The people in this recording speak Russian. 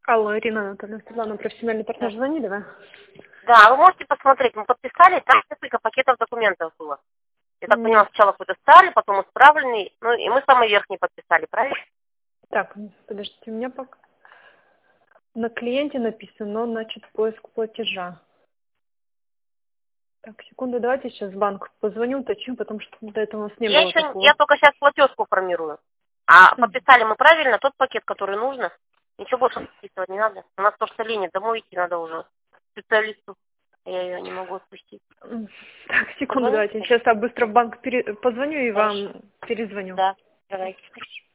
Алло, Ирина Анатольевна, Светлана, профессиональный партнер, звонили, да? Да, вы можете посмотреть, мы подписали, там несколько пакетов документов было. Я так поняла, сначала какой-то старый, потом исправленный, ну и мы самый верхний подписали, правильно? Так, подождите, у меня пока на клиенте написано, значит, поиск платежа. Так, секунду, давайте сейчас в банк позвоню, уточню, потому что до этого у нас не было Я такого. только сейчас платежку формирую. А подписали мы правильно тот пакет, который нужно. Ничего больше подписывать не надо. У нас то, что лень, домой идти надо уже специалисту. Я ее не могу отпустить. Так, секунду, Позвоните? давайте, сейчас я быстро в банк позвоню и Хорошо. вам перезвоню. Да, давайте.